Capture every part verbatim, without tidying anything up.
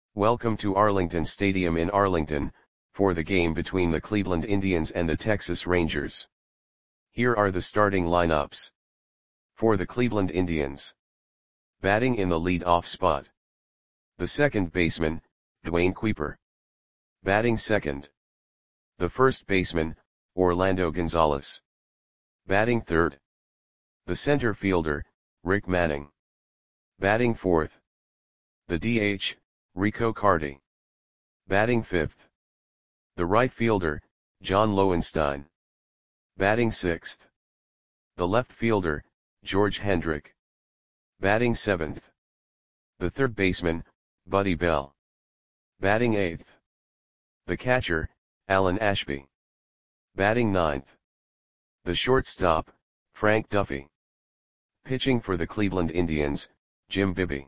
Welcome to Arlington Stadium in Arlington, for the game between the Cleveland Indians and the Texas Rangers. Here are the starting lineups. For the Cleveland Indians. Batting in the lead-off spot. The second baseman, Dwayne Kuiper. Batting second. The first baseman, Orlando Gonzalez. Batting third. The center fielder, Rick Manning. Batting fourth. The D H, Rico Carty. Batting fifth. The right fielder, John Lowenstein. Batting sixth. The left fielder, George Hendrick. Batting seventh. The third baseman, Buddy Bell. Batting eighth. The catcher, Alan Ashby. Batting ninth. The shortstop, Frank Duffy. Pitching for the Cleveland Indians, Jim Bibby.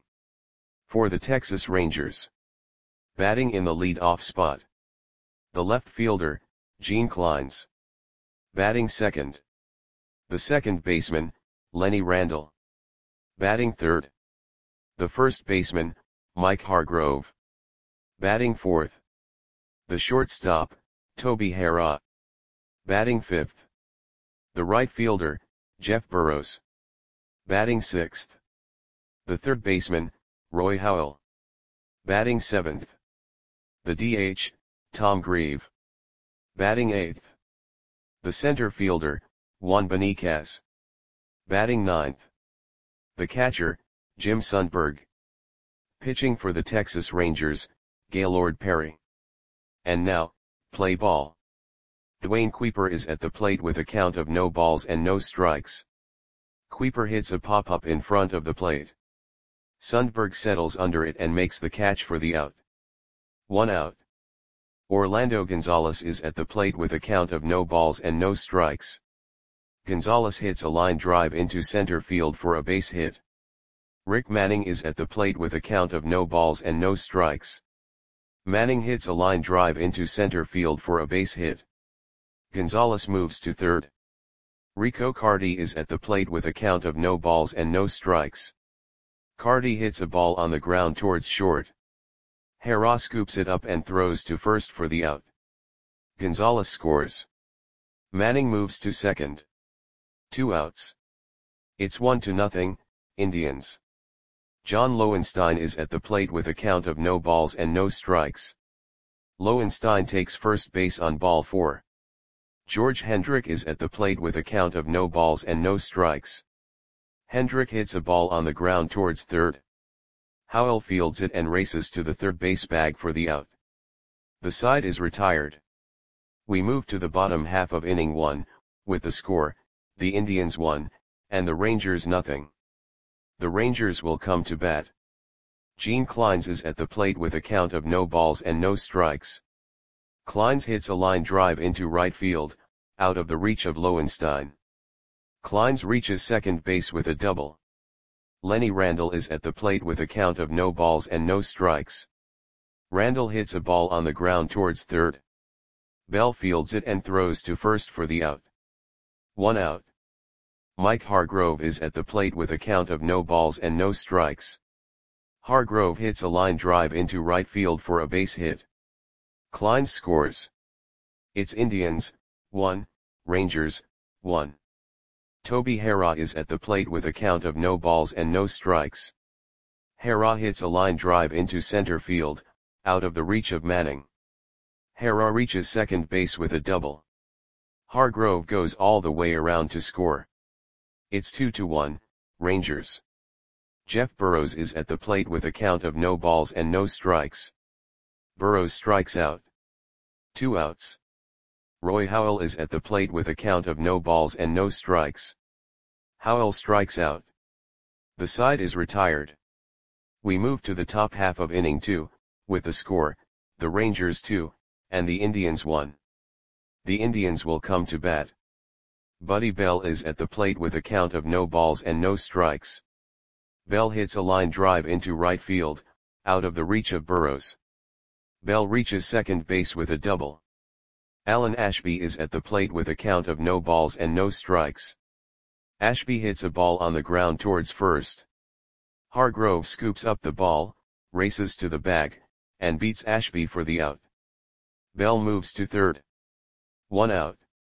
For the Texas Rangers. Batting in the lead-off spot. The left fielder, Gene Clines. Batting second. The second baseman, Lenny Randle. Batting third. The first baseman, Mike Hargrove. Batting fourth. The shortstop, Toby Harrah. Batting fifth. The right fielder, Jeff Burrows. Batting sixth. The third baseman, Roy Howell. Batting seventh. The D H, Tom Grieve. Batting eighth. The center fielder, Juan Beniquez. Batting ninth. The catcher, Jim Sundberg. Pitching for the Texas Rangers, Gaylord Perry. And now, play ball. Dwayne Kuiper is at the plate with a count of no balls and no strikes. Kuiper hits a pop-up in front of the plate. Sundberg settles under it and makes the catch for the out. One out. Orlando Gonzalez is at the plate with a count of no balls and no strikes. Gonzalez hits a line drive into center field for a base hit. Rick Manning is at the plate with a count of no balls and no strikes. Manning hits a line drive into center field for a base hit. Gonzalez moves to third. Rico Carty is at the plate with a count of no balls and no strikes. Carty hits a ball on the ground towards short. Harrah scoops it up and throws to first for the out. Gonzalez scores. Manning moves to second. Two outs. It's one to nothing, Indians. John Lowenstein is at the plate with a count of no balls and no strikes. Lowenstein takes first base on ball four. George Hendrick is at the plate with a count of no balls and no strikes. Hendrick hits a ball on the ground towards third. Howell fields it and races to the third base bag for the out. The side is retired. We move to the bottom half of inning one, with the score, the Indians one, and the Rangers nothing. The Rangers will come to bat. Gene Clines is at the plate with a count of no balls and no strikes. Clines hits a line drive into right field, out of the reach of Lowenstein. Clines reaches second base with a double. Lenny Randle is at the plate with a count of no balls and no strikes. Randle hits a ball on the ground towards third. Bell fields it and throws to first for the out. One out. Mike Hargrove is at the plate with a count of no balls and no strikes. Hargrove hits a line drive into right field for a base hit. Clines scores. It's Indians, one, Rangers, one. Toby Harrah is at the plate with a count of no balls and no strikes. Harrah hits a line drive into center field, out of the reach of Manning. Harrah reaches second base with a double. Hargrove goes all the way around to score. It's two to one, Rangers. Jeff Burrows is at the plate with a count of no balls and no strikes. Burrows strikes out. Two outs. Roy Howell is at the plate with a count of no balls and no strikes. Howell strikes out. The side is retired. We move to the top half of inning two, with the score, the Rangers two, and the Indians one. The Indians will come to bat. Buddy Bell is at the plate with a count of no balls and no strikes. Bell hits a line drive into right field, out of the reach of Burrows. Bell reaches second base with a double. Alan Ashby is at the plate with a count of no balls and no strikes. Ashby hits a ball on the ground towards first. Hargrove scoops up the ball, races to the bag, and beats Ashby for the out. Bell moves to third. One out.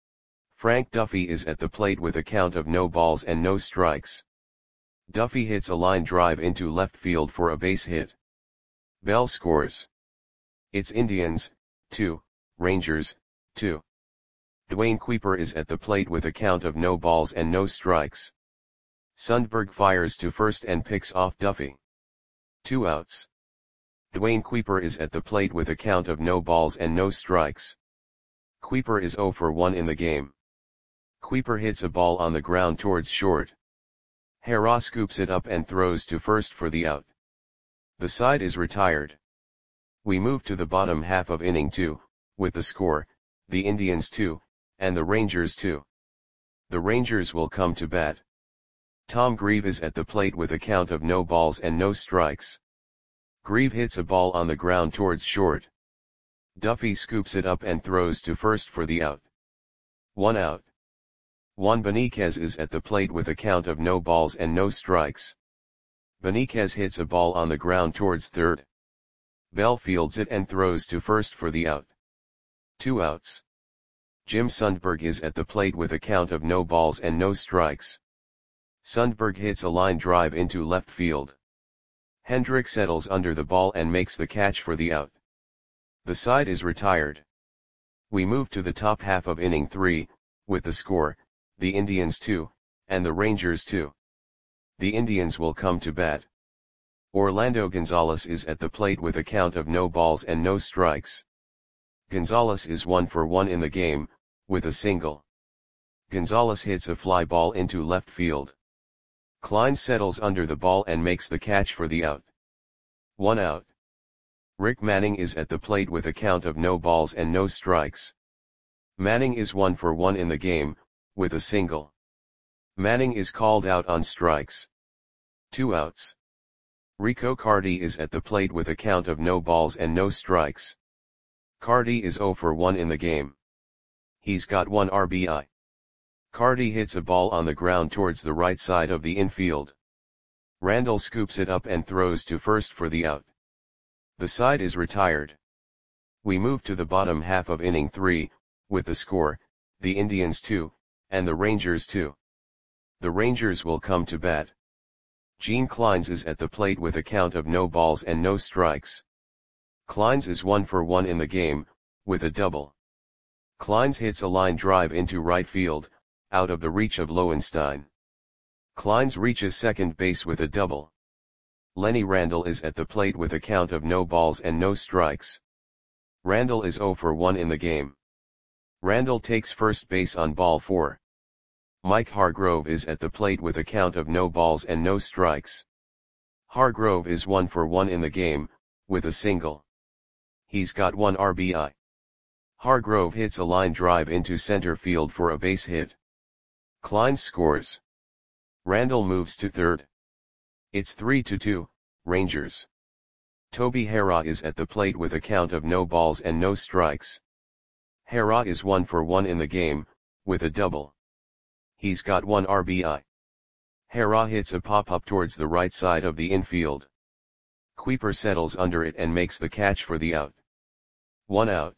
Frank Duffy is at the plate with a count of no balls and no strikes. Duffy hits a line drive into left field for a base hit. Bell scores. It's Indians, two, Rangers, two. Dwayne Kuiper is at the plate with a count of no balls and no strikes. Sundberg fires to first and picks off Duffy. Two outs. Dwayne Kuiper is at the plate with a count of no balls and no strikes. Kuiper is oh for one in the game. Kuiper hits a ball on the ground towards short. Hera scoops it up and throws to first for the out. The side is retired. We move to the bottom half of inning two, with the score, the Indians two, and the Rangers two. The Rangers will come to bat. Tom Grieve is at the plate with a count of no balls and no strikes. Grieve hits a ball on the ground towards short. Duffy scoops it up and throws to first for the out. One out. Juan Beniquez is at the plate with a count of no balls and no strikes. Beniquez hits a ball on the ground towards third. Bell fields it and throws to first for the out. Two outs. Jim Sundberg is at the plate with a count of no balls and no strikes. Sundberg hits a line drive into left field. Hendrick settles under the ball and makes the catch for the out. The side is retired. We move to the top half of inning three, with the score, the Indians two, and the Rangers two. The Indians will come to bat. Orlando Gonzalez is at the plate with a count of no balls and no strikes. Gonzalez is one for one in the game, with a single. Gonzalez hits a fly ball into left field. Klein settles under the ball and makes the catch for the out. One out. Rick Manning is at the plate with a count of no balls and no strikes. Manning is one for one in the game, with a single. Manning is called out on strikes. Two outs. Rico Carty is at the plate with a count of no balls and no strikes. Carty is oh for one in the game. He's got one R B I. Carty hits a ball on the ground towards the right side of the infield. Randall scoops it up and throws to first for the out. The side is retired. We move to the bottom half of inning three, with the score, the Indians two, and the Rangers two. The Rangers will come to bat. Gene Kleins is at the plate with a count of no balls and no strikes. Kleins is one for one in the game, with a double. Kleins hits a line drive into right field, out of the reach of Lowenstein. Kleins reaches second base with a double. Lenny Randall is at the plate with a count of no balls and no strikes. Randall is oh for one in the game. Randall takes first base on ball four. Mike Hargrove is at the plate with a count of no balls and no strikes. Hargrove is one for one in the game, with a single. He's got one R B I. Hargrove hits a line drive into center field for a base hit. Klein scores. Randall moves to third. It's three to two, Rangers. Toby Hera is at the plate with a count of no balls and no strikes. Hera is one for one in the game, with a double. He's got one R B I. Hera hits a pop-up towards the right side of the infield. Kuiper settles under it and makes the catch for the out. One out.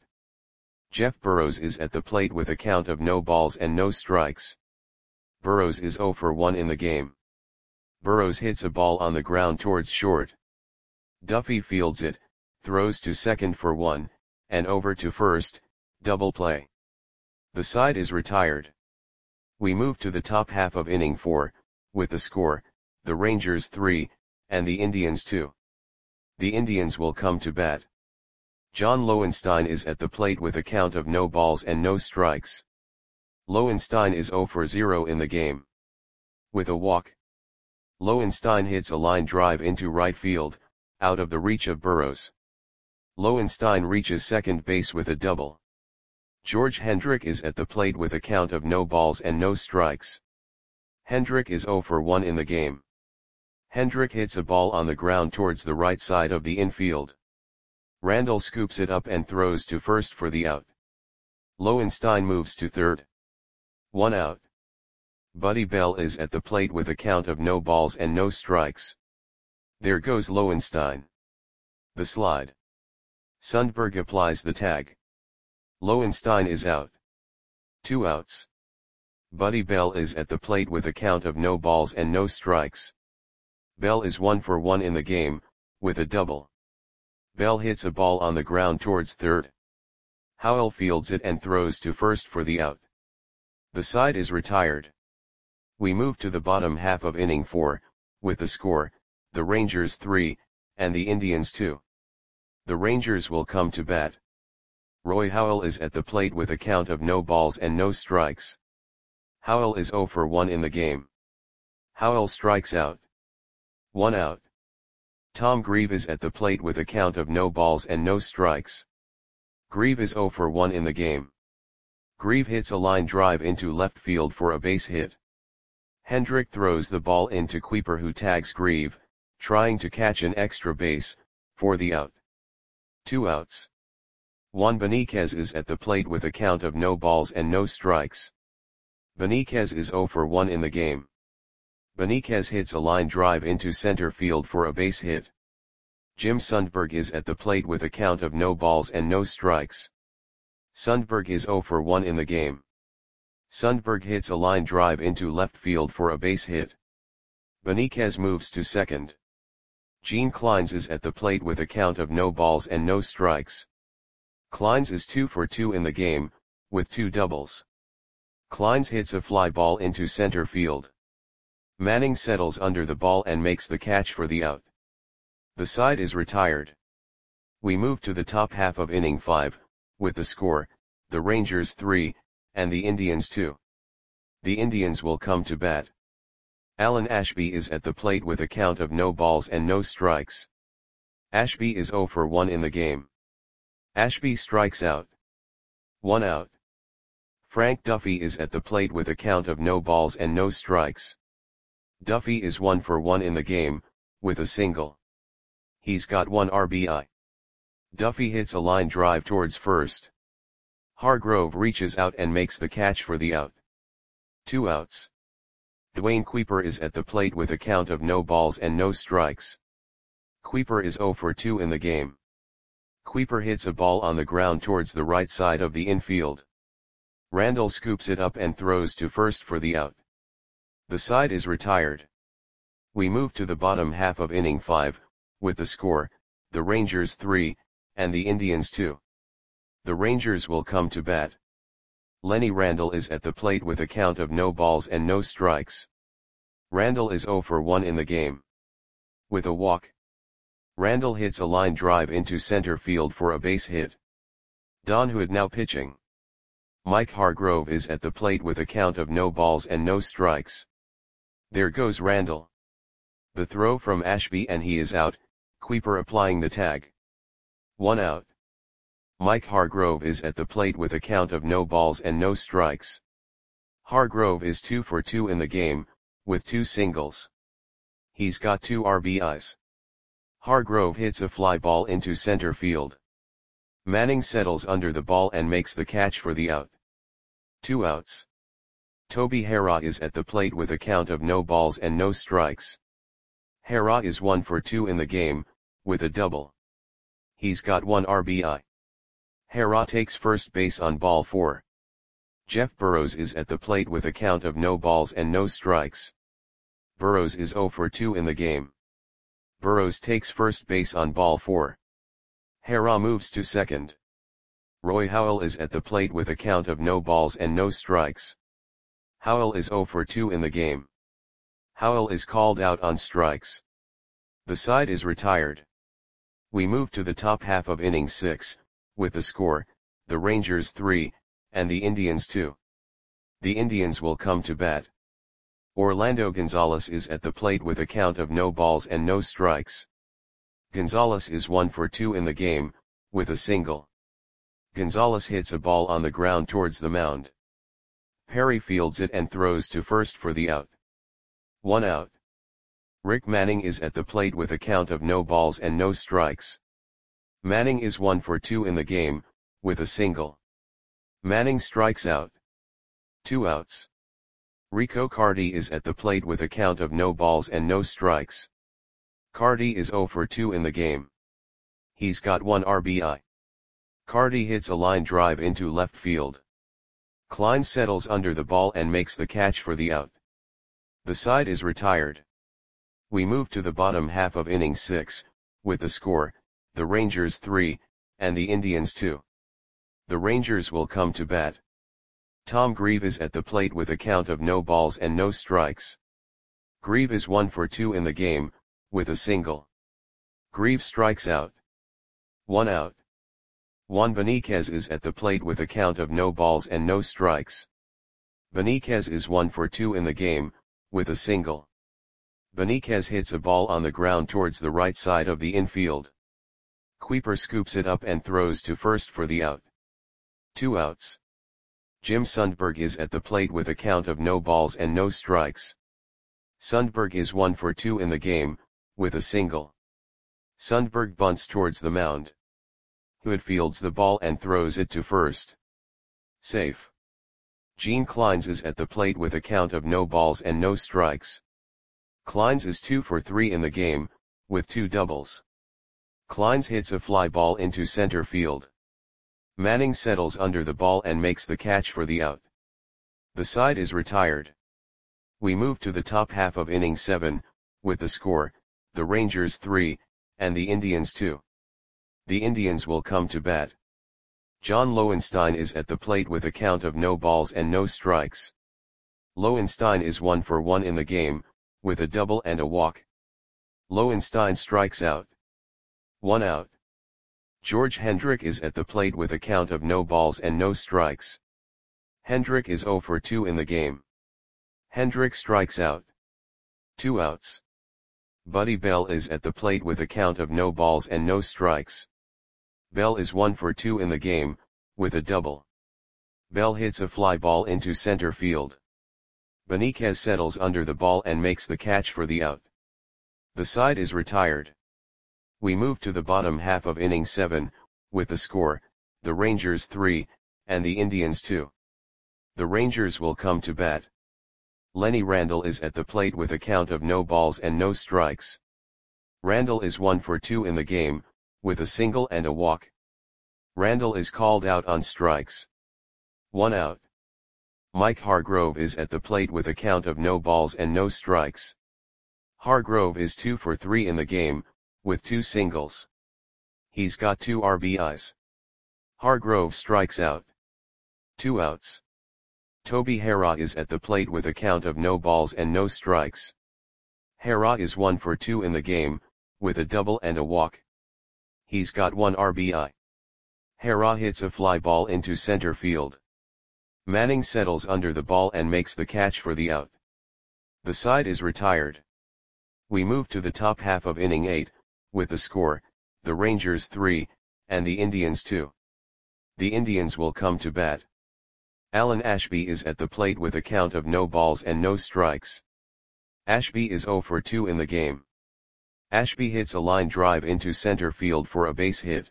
Jeff Burrows is at the plate with a count of no balls and no strikes. Burrows is oh for one in the game. Burrows hits a ball on the ground towards short. Duffy fields it, throws to second for one, and over to first, double play. The side is retired. We move to the top half of inning four, with the score, the Rangers three, and the Indians two. The Indians will come to bat. John Lowenstein is at the plate with a count of no balls and no strikes. Lowenstein is oh for zero in the game. With a walk. Lowenstein hits a line drive into right field, out of the reach of Burrows. Lowenstein reaches second base with a double. George Hendrick is at the plate with a count of no balls and no strikes. Hendrick is oh for one in the game. Hendrick hits a ball on the ground towards the right side of the infield. Randall scoops it up and throws to first for the out. Lowenstein moves to third. One out. Buddy Bell is at the plate with a count of no balls and no strikes. There goes Lowenstein. The slide. Sundberg applies the tag. Lowenstein is out. Two outs. Buddy Bell is at the plate with a count of no balls and no strikes. Bell is one for one in the game, with a double. Bell hits a ball on the ground towards third. Howell fields it and throws to first for the out. The side is retired. We move to the bottom half of inning four, with the score, the Rangers three, and the Indians two. The Rangers will come to bat. Roy Howell is at the plate with a count of no balls and no strikes. Howell is oh for one in the game. Howell strikes out. One out. Tom Grieve is at the plate with a count of no balls and no strikes. Grieve is oh for one in the game. Grieve hits a line drive into left field for a base hit. Hendrick throws the ball into Kuiper, who tags Grieve, trying to catch an extra base, for the out. Two outs. Juan Beniquez is at the plate with a count of no balls and no strikes. Beniquez is oh for one in the game. Beniquez hits a line drive into center field for a base hit. Jim Sundberg is at the plate with a count of no balls and no strikes. Sundberg is oh for one in the game. Sundberg hits a line drive into left field for a base hit. Beniquez moves to second. Gene Kleins is at the plate with a count of no balls and no strikes. Kleins is two for two in the game, with two doubles. Kleins hits a fly ball into center field. Manning settles under the ball and makes the catch for the out. The side is retired. We move to the top half of inning five, with the score, the Rangers three, and the Indians two. The Indians will come to bat. Alan Ashby is at the plate with a count of no balls and no strikes. Ashby is oh for one in the game. Ashby strikes out. One out. Frank Duffy is at the plate with a count of no balls and no strikes. Duffy is one for one in the game, with a single. He's got one R B I. Duffy hits a line drive towards first. Hargrove reaches out and makes the catch for the out. Two outs. Dwayne Kuiper is at the plate with a count of no balls and no strikes. Kuiper is oh for two in the game. Kuiper hits a ball on the ground towards the right side of the infield. Randall scoops it up and throws to first for the out. The side is retired. We move to the bottom half of inning five, with the score, the Rangers three, and the Indians two. The Rangers will come to bat. Lenny Randall is at the plate with a count of no balls and no strikes. Randall is oh for one in the game. With a walk. Randall hits a line drive into center field for a base hit. Don Hood now pitching. Mike Hargrove is at the plate with a count of no balls and no strikes. There goes Randall. The throw from Ashby and he is out, Kuiper applying the tag. One out. Mike Hargrove is at the plate with a count of no balls and no strikes. Hargrove is two for two in the game, with two singles. He's got two R B Is. Hargrove hits a fly ball into center field. Manning settles under the ball and makes the catch for the out. Two outs. Toby Harrah is at the plate with a count of no balls and no strikes. Harrah is one for two in the game, with a double. He's got one R B I. Harrah takes first base on ball four. Jeff Burrows is at the plate with a count of no balls and no strikes. Burrows is oh for two in the game. Burrows takes first base on ball four. Harrah moves to second. Roy Howell is at the plate with a count of no balls and no strikes. Howell is oh for two in the game. Howell is called out on strikes. The side is retired. We move to the top half of inning six, with the score, the Rangers three, and the Indians two. The Indians will come to bat. Orlando Gonzalez is at the plate with a count of no balls and no strikes. Gonzalez is one for two in the game, with a single. Gonzalez hits a ball on the ground towards the mound. Perry fields it and throws to first for the out. One out. Rick Manning is at the plate with a count of no balls and no strikes. Manning is one for two in the game, with a single. Manning strikes out. Two outs. Rico Carty is at the plate with a count of no balls and no strikes. Carty is oh for two in the game. He's got one R B I. Carty hits a line drive into left field. Klein settles under the ball and makes the catch for the out. The side is retired. We move to the bottom half of inning six, with the score, the Rangers three, and the Indians two. The Rangers will come to bat. Tom Grieve is at the plate with a count of no balls and no strikes. Grieve is one for two in the game, with a single. Grieve strikes out. One out. Juan Benitez is at the plate with a count of no balls and no strikes. Benitez is one for two in the game, with a single. Benitez hits a ball on the ground towards the right side of the infield. Kuiper scoops it up and throws to first for the out. Two outs. Jim Sundberg is at the plate with a count of no balls and no strikes. Sundberg is one for two in the game, with a single. Sundberg bunts towards the mound. Hood fields the ball and throws it to first. Safe. Gene Kleins is at the plate with a count of no balls and no strikes. Kleins is two for three in the game, with two doubles. Kleins hits a fly ball into center field. Manning settles under the ball and makes the catch for the out. The side is retired. We move to the top half of inning seven, with the score, the Rangers three, and the Indians two. The Indians will come to bat. John Lowenstein is at the plate with a count of no balls and no strikes. Lowenstein is one for one in the game, with a double and a walk. Lowenstein strikes out. One out. George Hendrick is at the plate with a count of no balls and no strikes. Hendrick is zero for two in the game. Hendrick strikes out. Two outs. Buddy Bell is at the plate with a count of no balls and no strikes. Bell is one for two in the game, with a double. Bell hits a fly ball into center field. Benitez settles under the ball and makes the catch for the out. The side is retired. We move to the bottom half of inning seven, with the score, the Rangers three, and the Indians two. The Rangers will come to bat. Lenny Randle is at the plate with a count of no balls and no strikes. Randle is one for two in the game, with a single and a walk. Randle is called out on strikes. One out. Mike Hargrove is at the plate with a count of no balls and no strikes. Hargrove is two for three in the game, with two singles. He's got two R B Is. Hargrove strikes out. Two outs. Toby Harrah is at the plate with a count of no balls and no strikes. Harrah is one for two in the game, with a double and a walk. He's got one R B I. Harrah hits a fly ball into center field. Manning settles under the ball and makes the catch for the out. The side is retired. We move to the top half of inning eight, with the score, the Rangers three, and the Indians two. The Indians will come to bat. Alan Ashby is at the plate with a count of no balls and no strikes. Ashby is zero for two in the game. Ashby hits a line drive into center field for a base hit.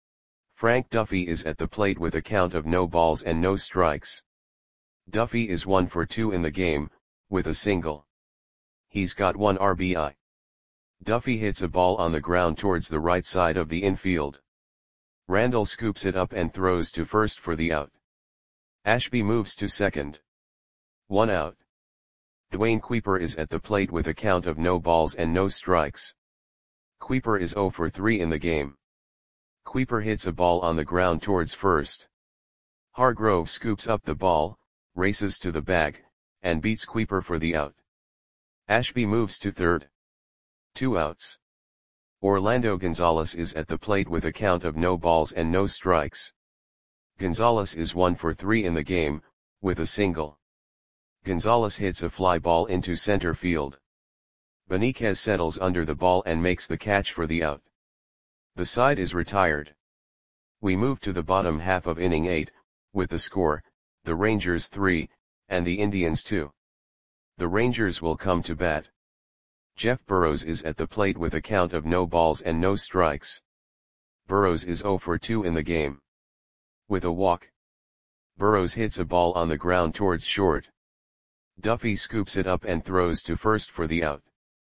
Frank Duffy is at the plate with a count of no balls and no strikes. Duffy is one for two in the game, with a single. He's got one R B I. Duffy hits a ball on the ground towards the right side of the infield. Randle scoops it up and throws to first for the out. Ashby moves to second. One out. Dwayne Kuiper is at the plate with a count of no balls and no strikes. Kuiper is zero for three in the game. Kuiper hits a ball on the ground towards first. Hargrove scoops up the ball, races to the bag, and beats Kuiper for the out. Ashby moves to third. Two outs. Orlando Gonzalez is at the plate with a count of no balls and no strikes. Gonzalez is one for three in the game, with a single. Gonzalez hits a fly ball into center field. Benitez settles under the ball and makes the catch for the out. The side is retired. We move to the bottom half of inning eight, with the score, the Rangers three, and the Indians two. The Rangers will come to bat. Jeff Burrows is at the plate with a count of no balls and no strikes. Burrows is zero for two in the game. With a walk. Burrows hits a ball on the ground towards short. Duffy scoops it up and throws to first for the out.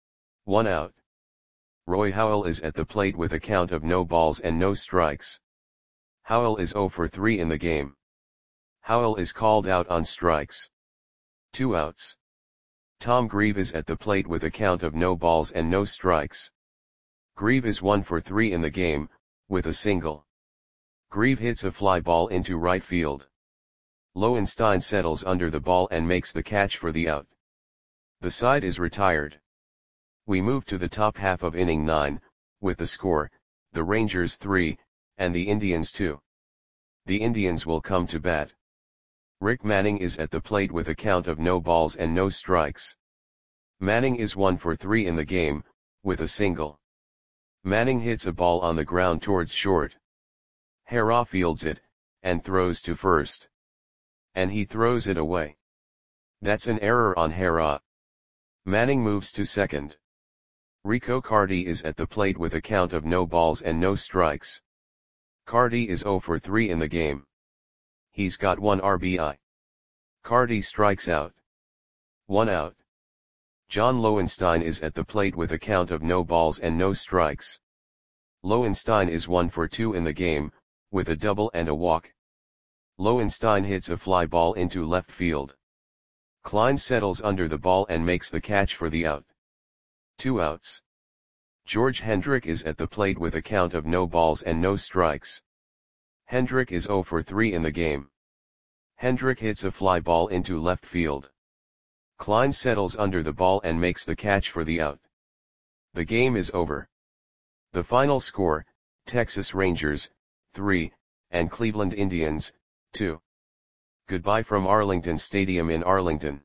One out. Roy Howell is at the plate with a count of no balls and no strikes. Howell is zero for three in the game. Howell is called out on strikes. Two outs. Tom Grieve is at the plate with a count of no balls and no strikes. Grieve is one for three in the game, with a single. Grieve hits a fly ball into right field. Lowenstein settles under the ball and makes the catch for the out. The side is retired. We move to the top half of inning nine, with the score, the Rangers three, and the Indians two. The Indians will come to bat. Rick Manning is at the plate with a count of no balls and no strikes. Manning is one for three in the game, with a single. Manning hits a ball on the ground towards short. Harrah fields it, and throws to first. And he throws it away. That's an error on Harrah. Manning moves to second. Rico Carty is at the plate with a count of no balls and no strikes. Carty is zero for three in the game. He's got one R B I. Carty strikes out. One out. John Lowenstein is at the plate with a count of no balls and no strikes. Lowenstein is one for two in the game, with a double and a walk. Lowenstein hits a fly ball into left field. Klein settles under the ball and makes the catch for the out. Two outs. George Hendrick is at the plate with a count of no balls and no strikes. Hendrick is zero for three in the game. Hendrick hits a fly ball into left field. Klein settles under the ball and makes the catch for the out. The game is over. The final score, Texas Rangers, three, and Cleveland Indians, two. Goodbye from Arlington Stadium in Arlington.